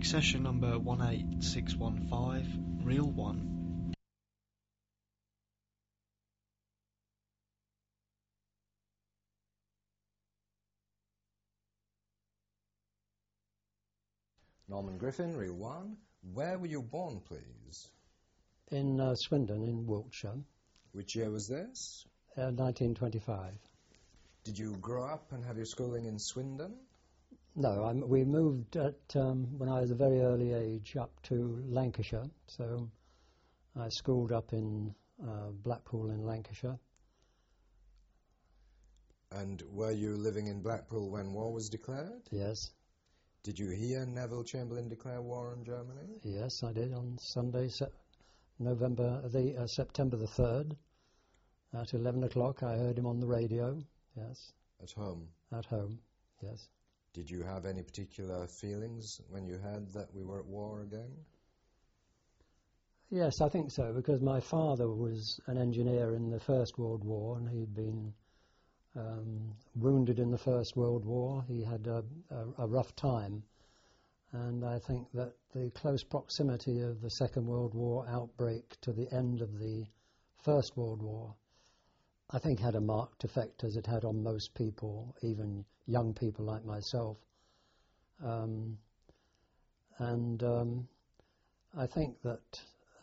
session number 18615, reel 1. Norman Griffin, reel 1. Where were you born, please? In Swindon, in Wiltshire. Which year was this? 1925. Did you grow up and have your schooling in Swindon? No, we moved when I was a very early age up to Lancashire, so I schooled up in Blackpool in Lancashire. And were you living in Blackpool when war was declared? Yes. Did you hear Neville Chamberlain declare war on Germany? Yes, I did on Sunday, September the 3rd. At 11 o'clock I heard him on the radio, yes. At home? At home, yes. Did you have any particular feelings when you heard that we were at war again? Yes, I think so, because my father was an engineer in the First World War, and he'd been wounded in the First World War. He had a rough time, and I think that the close proximity of the Second World War outbreak to the end of the First World War, I think had a marked effect, as it had on most people, even young people like myself. I think that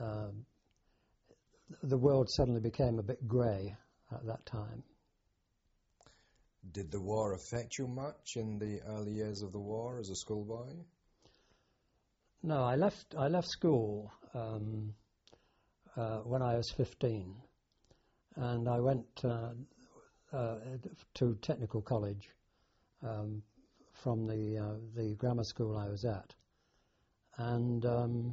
the world suddenly became a bit grey at that time. Did the war affect you much in the early years of the war as a schoolboy? No, I left school when I was 15. And I went to technical college from the grammar school I was at. And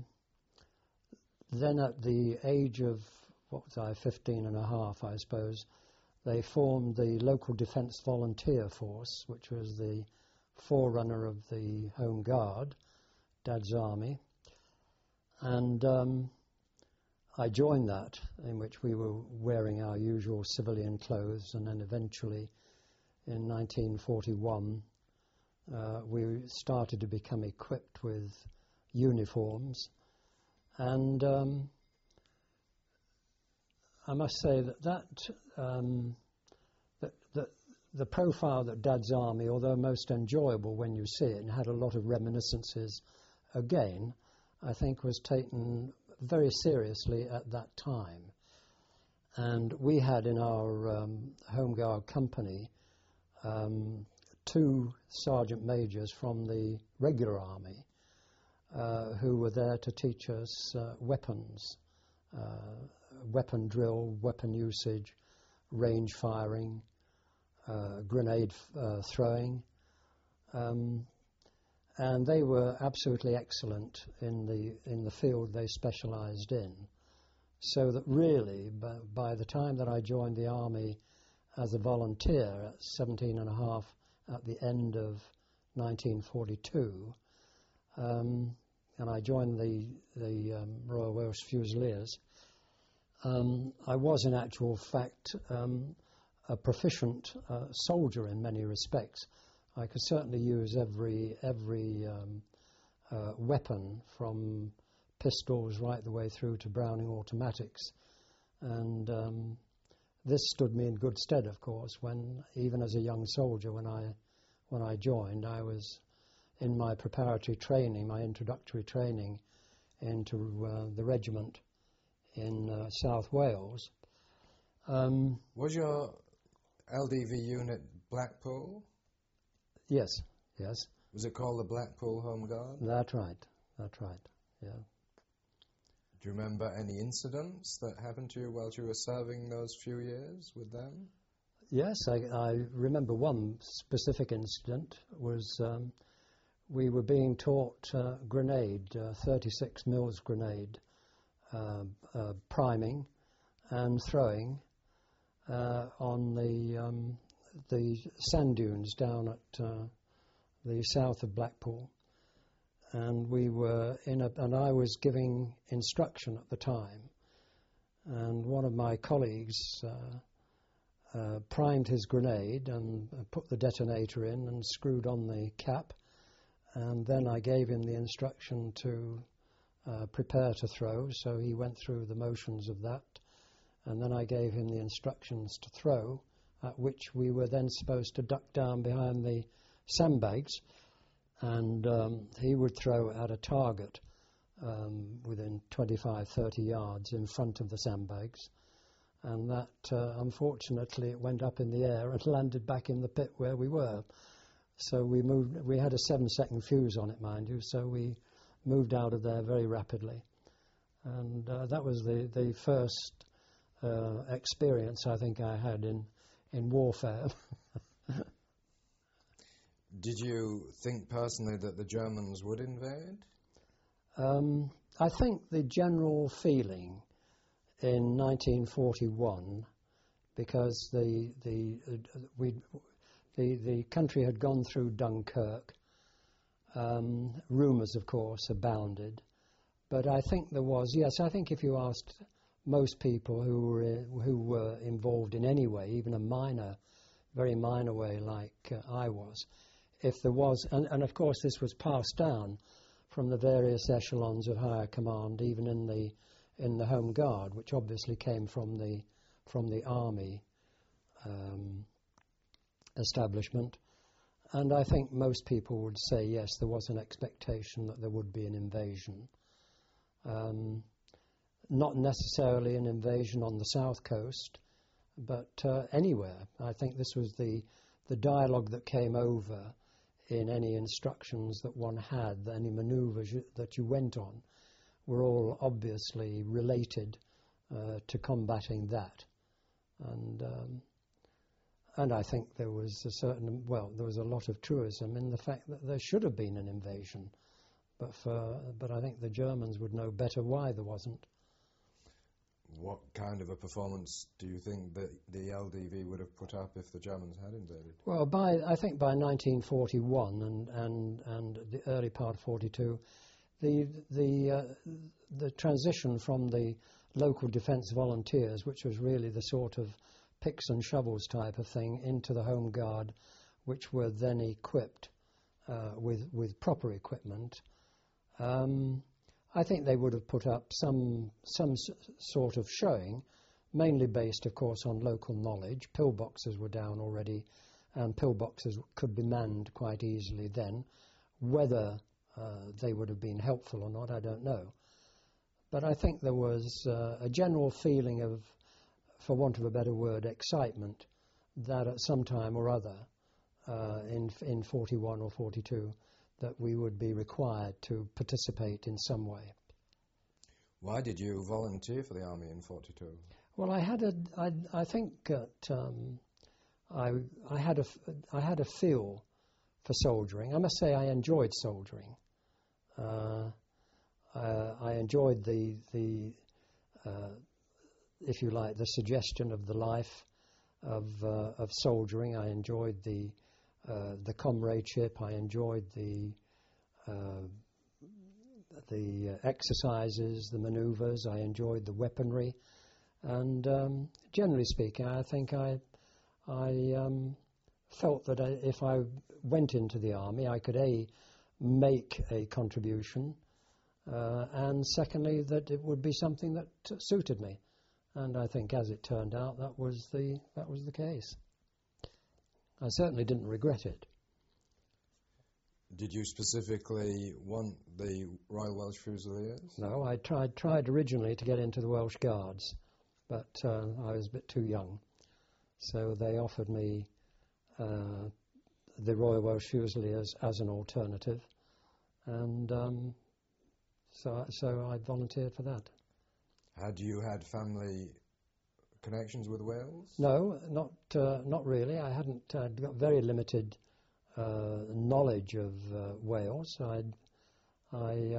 then at the age of, 15 and a half, I suppose, they formed the local Defence Volunteer Force, which was the forerunner of the Home Guard, Dad's Army. And I joined that, in which we were wearing our usual civilian clothes, and then eventually in 1941 we started to become equipped with uniforms. And I must say that the profile that Dad's Army, although most enjoyable when you see it and had a lot of reminiscences again, I think was taken very seriously at that time. And we had in our Home Guard company 2 sergeant majors from the regular army who were there to teach us weapons, weapon drill, weapon usage, range firing, grenade throwing. And they were absolutely excellent in the field they specialised in. So that really, by the time that I joined the army as a volunteer at 17 and a half at the end of 1942, and I joined the Royal Welsh Fusiliers, I was in actual fact a proficient soldier in many respects. I could certainly use every weapon, from pistols right the way through to Browning automatics, and this stood me in good stead, of course, when even as a young soldier, when I joined, I was in my preparatory training, my introductory training into the regiment in South Wales. Was your LDV unit Blackpool? Yes, yes. Was it called the Blackpool Home Guard? That's right, yeah. Do you remember any incidents that happened to you while you were serving those few years with them? Yes, I remember one specific incident. Was we were being taught grenade, 36 mils grenade, priming and throwing on the sand dunes down at the south of Blackpool, and we were and I was giving instruction at the time, and one of my colleagues primed his grenade and put the detonator in and screwed on the cap, and then I gave him the instruction to prepare to throw, so he went through the motions of that, and then I gave him the instructions to throw, at which we were then supposed to duck down behind the sandbags, and he would throw at a target within 25-30 yards in front of the sandbags, and that unfortunately it went up in the air and landed back in the pit where we were. So we moved. We had a 7-second fuse on it, mind you, so we moved out of there very rapidly, and that was the first experience I think I had in warfare. Did you think personally that the Germans would invade? I think the general feeling in 1941, because the country had gone through Dunkirk, rumours, of course, abounded, but I think there was, yes, I think if you asked most people who were involved in any way, even a very minor way like I was, if there was, and of course this was passed down from the various echelons of higher command, even in the Home Guard, which obviously came from the army establishment. And I think most people would say, yes, there was an expectation that there would be an invasion. Not necessarily an invasion on the south coast, but anywhere. I think this was the dialogue that came over in any instructions that one had, any manoeuvres that you went on, were all obviously related to combating that. And I think there was there was a lot of truism in the fact that there should have been an invasion, but I think the Germans would know better why there wasn't. What kind of a performance do you think that the LDV would have put up if the Germans had invaded? Well, I think by 1941 and the early part of 42, the transition from the local defence volunteers, which was really the sort of picks and shovels type of thing, into the Home Guard, which were then equipped with proper equipment. I think they would have put up some sort of showing, mainly based, of course, on local knowledge. Pillboxes were down already, and pillboxes could be manned quite easily then. Whether they would have been helpful or not, I don't know. But I think there was a general feeling of, for want of a better word, excitement, that at some time or other, in 41 or 42, that we would be required to participate in some way. Why did you volunteer for the army in 42? Well, I think that I had a feel for soldiering. I must say I enjoyed soldiering. I enjoyed the if you like, the suggestion of the life of soldiering. I enjoyed the comradeship. I enjoyed the exercises, the manoeuvres. I enjoyed the weaponry, and generally speaking, I think I felt that if I went into the army, I could make a contribution, and secondly, that it would be something that suited me. And I think, as it turned out, that was the case. I certainly didn't regret it. Did you specifically want the Royal Welsh Fusiliers? No, I tried originally to get into the Welsh Guards, but I was a bit too young. So they offered me the Royal Welsh Fusiliers as an alternative, and so I volunteered for that. Had you had family connections with Wales? No, not really. I hadn't. I'd got very limited knowledge of Wales. I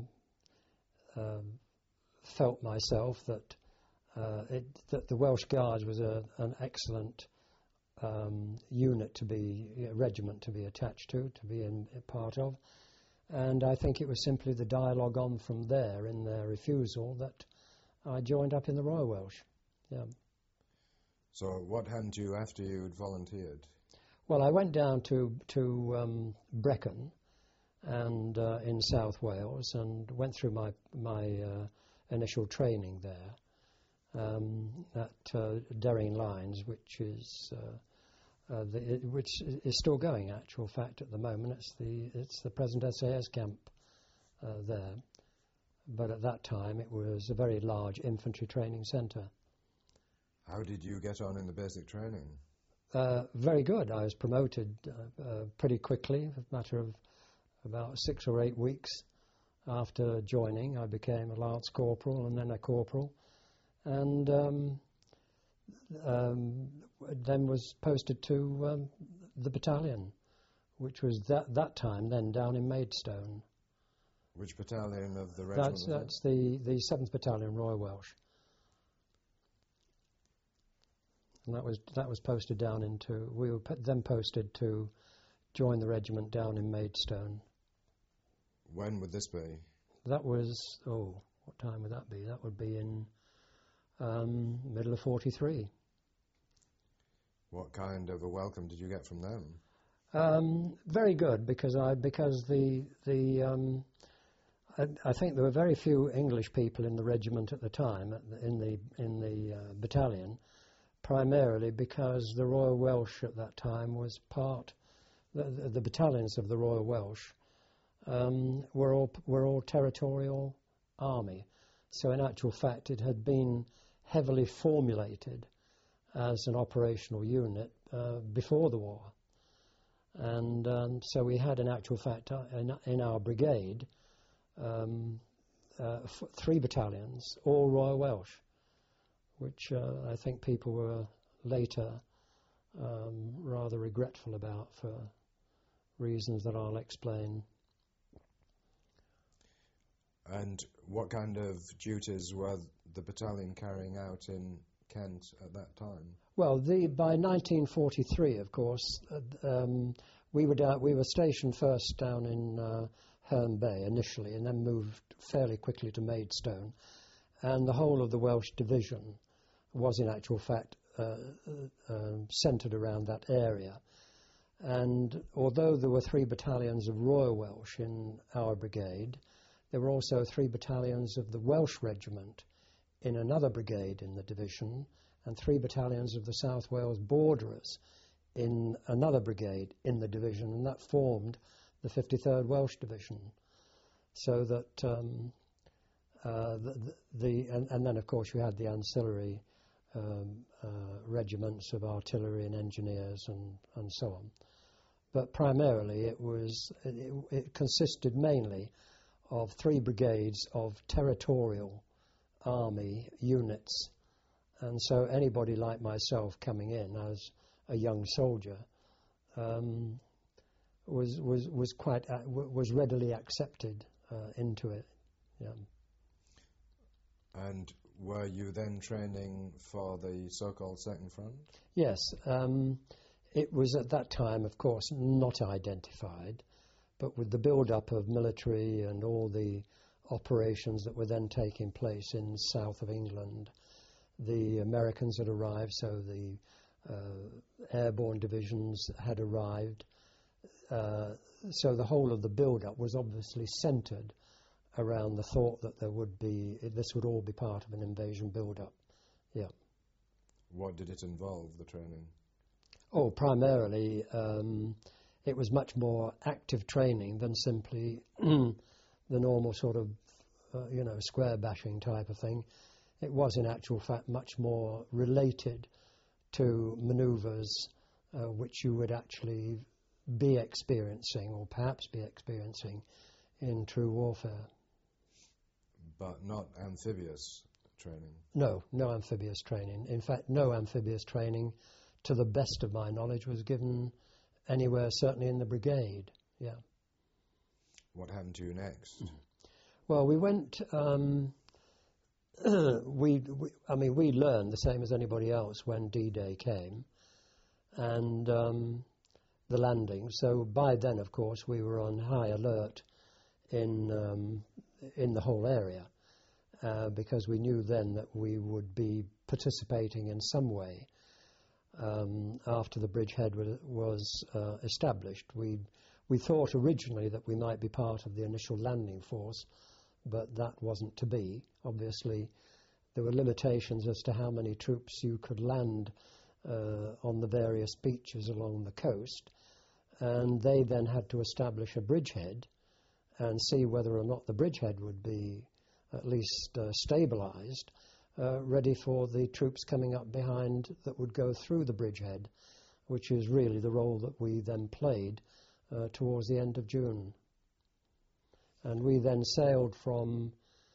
felt myself that that the Welsh Guards was an excellent unit regiment to be attached to be a part of, and I think it was simply the dialogue on from there in their refusal that I joined up in the Royal Welsh. Yeah. So what happened to you after you had volunteered? Well, I went down to Brecon, and in South Wales, and went through my initial training there at Derring Lines, which is still going. Actual fact, at the moment, it's the present SAS camp there. But at that time, it was a very large infantry training centre. How did you get on in the basic training? Very good. I was promoted pretty quickly, a matter of about 6 or 8 weeks after joining. I became a lance corporal and then a corporal, and then was posted to the battalion, which was that time then down in Maidstone. Which battalion of the regiment? That's the 7th Battalion, Royal Welsh. And that was posted down into. We were then posted to join the regiment down in Maidstone. When would this be? That was what time would that be? That would be in middle of 43. What kind of a welcome did you get from them? Very good, because I think there were very few English people in the regiment at the time, in the battalion. Primarily because the Royal Welsh at that time was the battalions of the Royal Welsh were all territorial army. So in actual fact, it had been heavily formulated as an operational unit before the war, and so we had, in actual fact, in our brigade 3 battalions, all Royal Welsh, which I think people were later rather regretful about for reasons that I'll explain. And what kind of duties were the battalion carrying out in Kent at that time? Well, by 1943, of course, we were stationed first down in Herne Bay initially, and then moved fairly quickly to Maidstone, and the whole of the Welsh division was in actual fact centred around that area. And although there were 3 battalions of Royal Welsh in our brigade, there were also 3 battalions of the Welsh Regiment in another brigade in the division, and 3 battalions of the South Wales Borderers in another brigade in the division, and that formed the 53rd Welsh Division. So that and then of course you had the ancillary regiments of artillery and engineers and so on. But primarily it consisted mainly of 3 brigades of territorial army units, and so anybody like myself coming in as a young soldier was readily accepted into it. Yeah. And were you then training for the so-called Second Front? Yes. It was at that time, of course, not identified, but with the build-up of military and all the operations that were then taking place in south of England, the Americans had arrived, so the airborne divisions had arrived. So the whole of the build-up was obviously centred around the thought that this would all be part of an invasion build-up. Yeah. What did it involve, the training? Oh, primarily it was much more active training than simply the normal sort of, square bashing type of thing. It was in actual fact much more related to manoeuvres which you would actually be experiencing, or perhaps be experiencing, in true warfare. But not amphibious training? No amphibious training. In fact, no amphibious training, to the best of my knowledge, was given anywhere, certainly in the brigade. Yeah. What happened to you next? Well, we went. We learned the same as anybody else when D-Day came, and the landing. So by then, of course, we were on high alert in the whole area, because we knew then that we would be participating in some way after the bridgehead was established. We thought originally that we might be part of the initial landing force, but that wasn't to be. Obviously, there were limitations as to how many troops you could land on the various beaches along the coast, and they then had to establish a bridgehead and see whether or not the bridgehead would be at least stabilized, ready for the troops coming up behind that would go through the bridgehead, which is really the role that we then played towards the end of June. And we then sailed from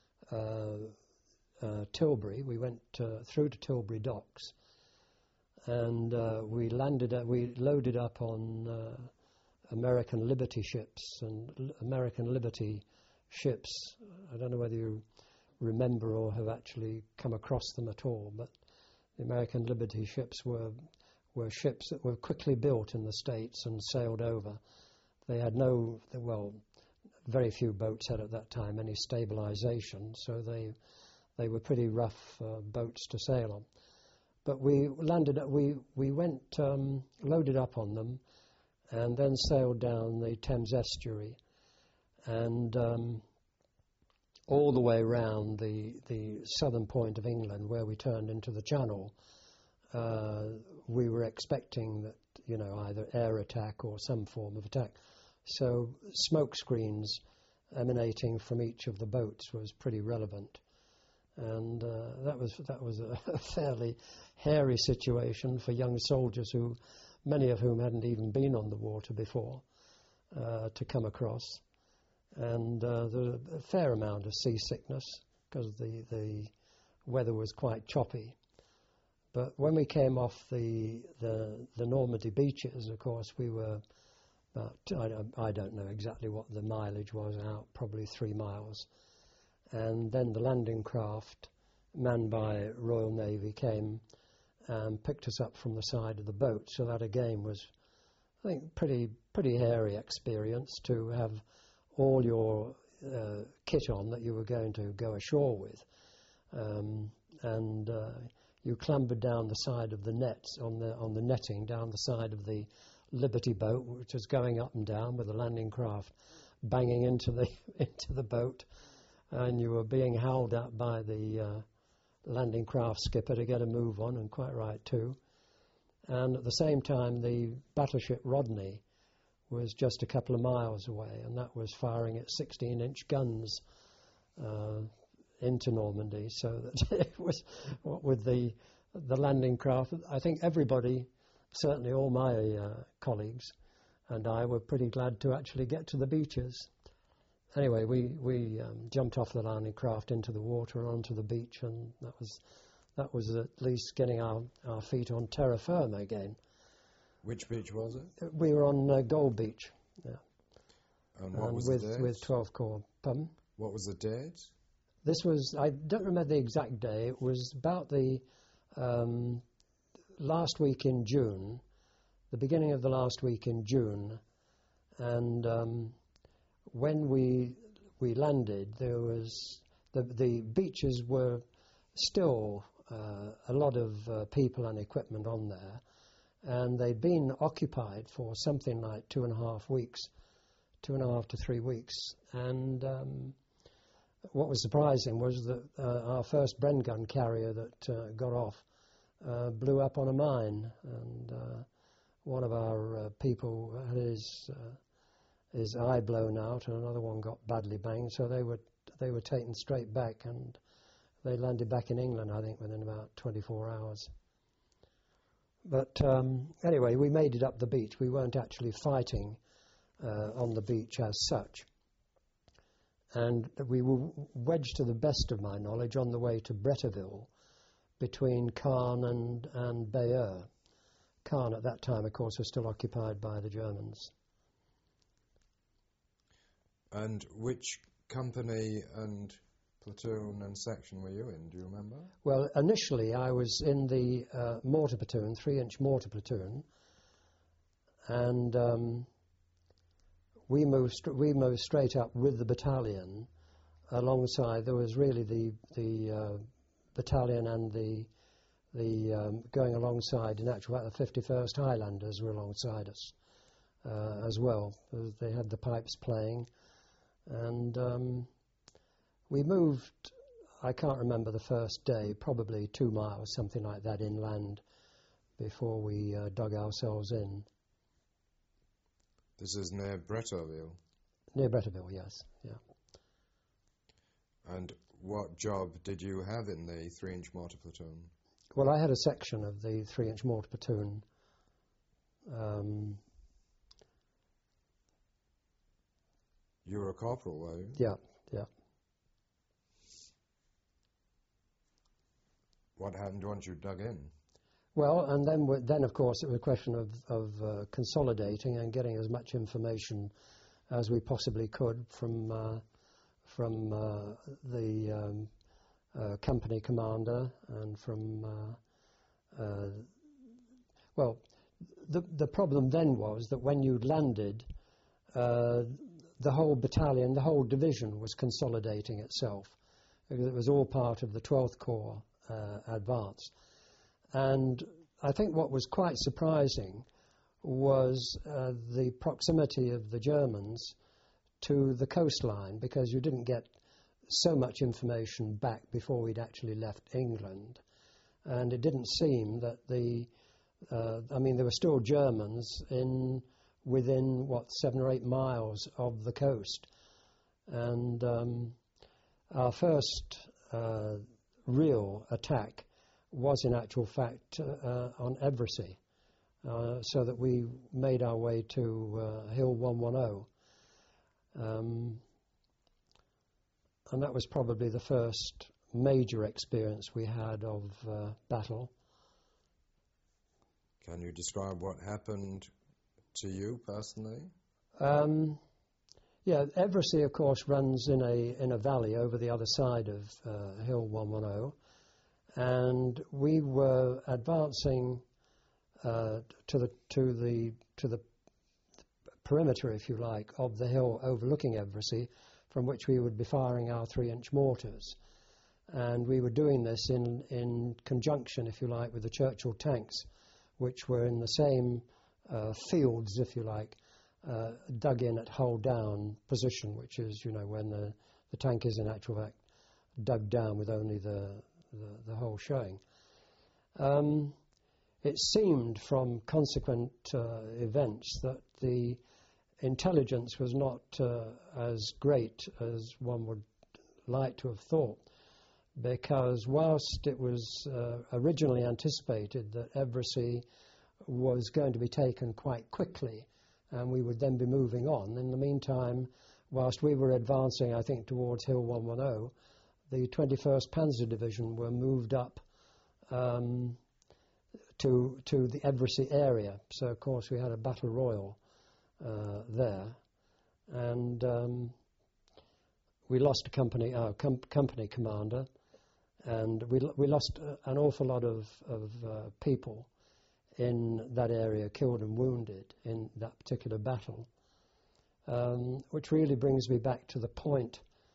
Tilbury. We went through to Tilbury docks, and we loaded up on American Liberty ships and American Liberty ships. I don't know whether you remember or have actually come across them at all, but the American Liberty ships were ships that were quickly built in the States and sailed over. They had very few boats had at that time any stabilization, so they were pretty rough boats to sail on. But we went loaded up on them, and then sailed down the Thames estuary, and all the way round the southern point of England, where we turned into the Channel. We were expecting that, either air attack or some form of attack. So smoke screens emanating from each of the boats was pretty relevant, and that was a fairly hairy situation for young soldiers, many of whom hadn't even been on the water before, to come across. And there was a fair amount of seasickness because the weather was quite choppy. But when we came off the Normandy beaches, of course, we were about, I don't know exactly what the mileage was out, probably 3 miles. And then the landing craft, manned by Royal Navy, came and picked us up from the side of the boat. So that again was, I think, pretty hairy experience to have all your kit on that you were going to go ashore with. You clambered down the side of the nets, on the netting, down the side of the Liberty boat, which was going up and down with the landing craft banging into the boat, and you were being howled at by the landing craft skipper to get a move on, and quite right too. And at the same time, the battleship Rodney was just a couple of miles away, and that was firing its 16-inch guns into Normandy, so that it was, what with the landing craft, I think everybody, certainly all my colleagues and I, were pretty glad to actually get to the beaches. Anyway, we jumped off the landing craft into the water onto the beach, and that was at least getting our feet on terra firma again. Which beach was it? We were on Gold Beach. Yeah. And what was the date? With 12th Corps. Pardon? What was the date? This was, I don't remember the exact day, it was about the last week in June, the beginning of the last week in June, and when we landed, there was, the beaches were still a lot of people and equipment on there, and they'd been occupied for something like 2.5 weeks, 2.5 to 3 weeks, and what was surprising was that our first Bren gun carrier that got off blew up on a mine, and one of our people had his eye blown out, and another one got badly banged. So they were taken straight back, and they landed back in England, I think, within about 24 hours. But anyway, we made it up the beach. We weren't actually fighting on the beach as such. And we were wedged, to the best of my knowledge, on the way to Bretteville, between Caen and Bayeux. Caen at that time, of course, was still occupied by the Germans. And which company and platoon and section were you in, do you remember? Well, initially I was in the mortar platoon, 3-inch mortar platoon, and we moved straight up with the battalion alongside. There was really the battalion and the going alongside. In actual fact, the 51st Highlanders were alongside us, as well. They had the pipes playing, and we moved, I can't remember the first day, probably 2 miles, something like that, inland before we dug ourselves in. This is near Bretteville? Near Bretteville, yes, yeah. And what job did you have in the 3-inch mortar platoon? Well, I had a section of the 3-inch mortar platoon. You were a corporal, were you? Yeah, yeah. What happened once you dug in? Well, and then of course, it was a question of consolidating and getting as much information as we possibly could from the company commander and from well, the problem then was that when you'd landed, the whole battalion, the whole division was consolidating itself, because it was all part of the 12th Corps advance. And I think what was quite surprising was the proximity of the Germans to the coastline, because you didn't get so much information back before we'd actually left England. And it didn't seem that I mean, there were still Germans within, 7 or 8 miles of the coast. And our first real attack was in actual fact on Everacy, so that we made our way to Hill 110. And that was probably the first major experience we had of battle. Can you describe what happened to you personally? Yeah, Everacy, of course, runs in a valley over the other side of Hill 110, and we were advancing to the perimeter, if you like, of the hill overlooking Everacy, from which we would be firing our 3-inch mortars. And we were doing this in conjunction, if you like, with the Churchill tanks, which were in the same fields, if you like, dug in at hull down position, which is, when the tank is in actual fact dug down with only the hull showing. It seemed from consequent events that the intelligence was not as great as one would like to have thought, because whilst it was originally anticipated that Everacy was going to be taken quite quickly and we would then be moving on, in the meantime, whilst we were advancing, I think, towards Hill 110, the 21st Panzer Division were moved up to the Everacy area. So, of course, we had a battle royal there, and we lost our company commander, and we lost an awful lot of people in that area, killed and wounded in that particular battle, which really brings me back to the point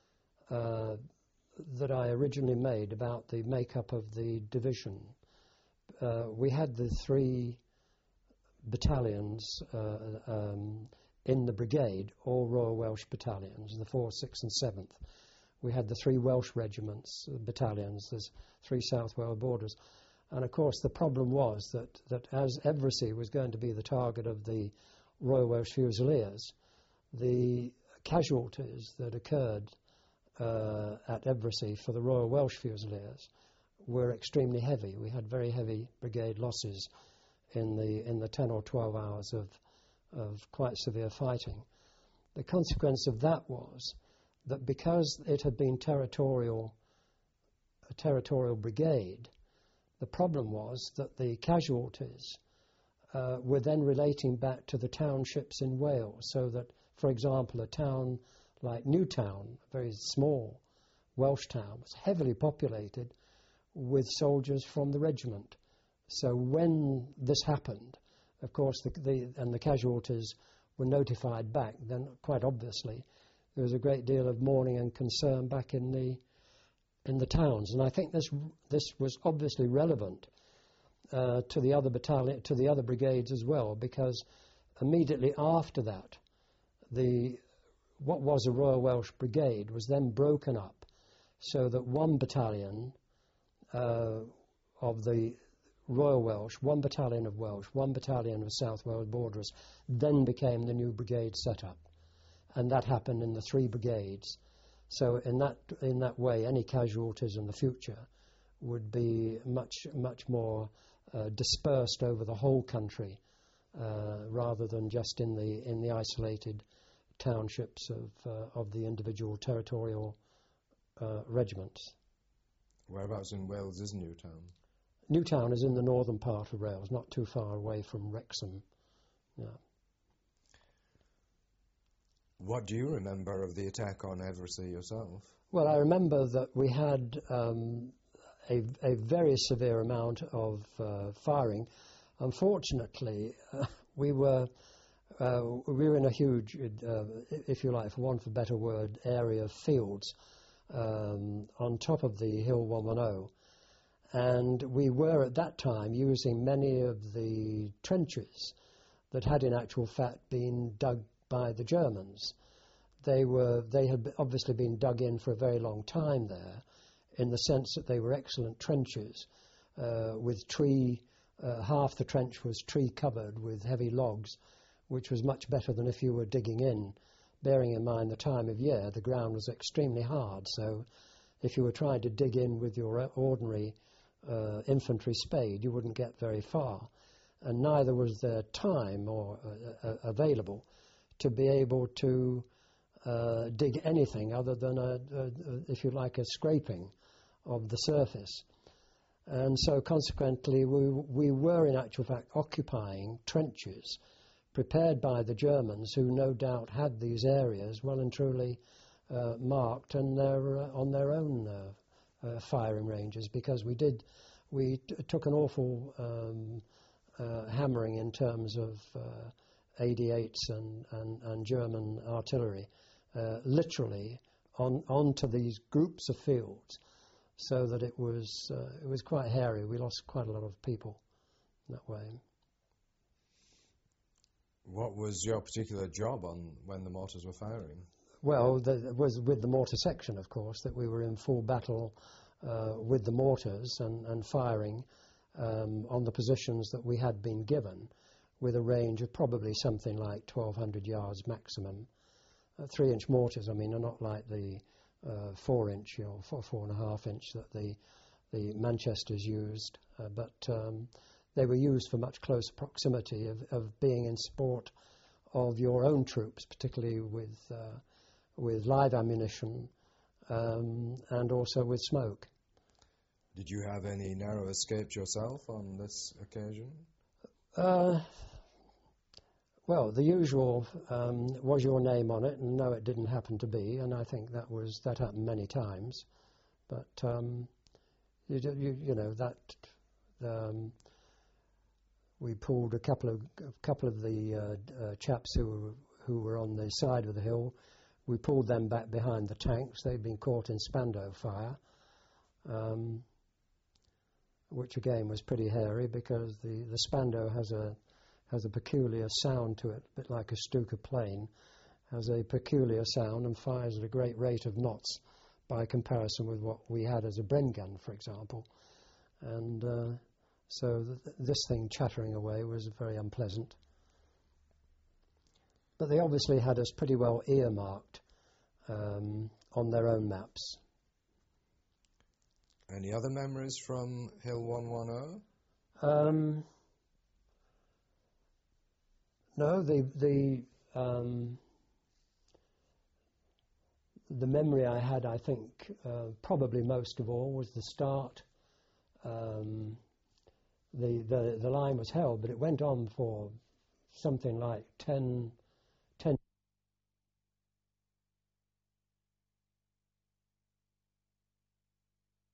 that I originally made about the makeup of the division. We had the 3 battalions in the brigade, all Royal Welsh battalions, the 4th, 6th and 7th. We had the 3 Welsh regiments, battalions, there's 3 South Wales Borders. And of course the problem was that as Everacy was going to be the target of the Royal Welsh Fusiliers, the casualties that occurred at Everacy for the Royal Welsh Fusiliers were extremely heavy. We had very heavy brigade losses in the 10 or 12 hours of quite severe fighting. The consequence of that was that because it had been a territorial brigade, the problem was that the casualties were then relating back to the townships in Wales, so that, for example, a town like Newtown, a very small Welsh town, was heavily populated with soldiers from the regiment. So when this happened, of course, the casualties were notified back, then quite obviously there was a great deal of mourning and concern back in the towns. And I think this was obviously relevant to the other brigades as well, because immediately after that, what was a Royal Welsh Brigade was then broken up so that one battalion of the Royal Welsh, one battalion of Welsh, one battalion of South Wales Borderers then became the new brigade set-up. And that happened in the 3 brigades. So in that way, any casualties in the future would be much more dispersed over the whole country rather than just in the isolated townships of the individual territorial regiments. Whereabouts in Wales is Newtown? Newtown is in the northern part of Wales, not too far away from Wrexham. Yeah. What do you remember of the attack on Eversey yourself? Well, I remember that we had a very severe amount of firing. Unfortunately, we were in a huge, if you like, for want of a better word, area of fields on top of the Hill 110. And we were at that time using many of the trenches that had in actual fact been dug by the Germans. They had obviously been dug in for a very long time there, in the sense that they were excellent trenches with tree. Half the trench was tree covered with heavy logs, which was much better than if you were digging in. Bearing in mind the time of year, the ground was extremely hard, so if you were trying to dig in with your ordinary infantry spade, you wouldn't get very far. And neither was there time or available to be able to dig anything other than, if you like, a scraping of the surface. And so consequently we were in actual fact occupying trenches prepared by the Germans, who no doubt had these areas well and truly marked and on their own firing ranges, because we took an awful hammering in terms of AD8s and German artillery, literally onto these groups of fields, so that it was quite hairy. We lost quite a lot of people that way. What was your particular job when the mortars were firing? Well, it was with the mortar section, of course, that we were in full battle with the mortars and firing on the positions that we had been given, with a range of probably something like 1,200 yards maximum. 3-inch mortars, I mean, are not like the 4-inch or 4.5-inch that the Manchesters used, but they were used for much closer proximity of being in support of your own troops, particularly with live ammunition and also with smoke. Did you have any narrow escapes yourself on this occasion? Well, the usual was your name on it, and no, it didn't happen to be, and I think that happened many times. But you know that we pulled a couple of the chaps who were on the side of the hill. We pulled them back behind the tanks. They'd been caught in Spandau fire, which again was pretty hairy, because the Spandau has a peculiar sound to it, a bit like a Stuka plane, has a peculiar sound and fires at a great rate of knots by comparison with what we had as a Bren gun, for example. And so this thing chattering away was very unpleasant. But they obviously had us pretty well earmarked on their own maps. Any other memories from Hill 110? No, the memory I had, I think, probably most of all, was the start. The line was held, but it went on for something like 10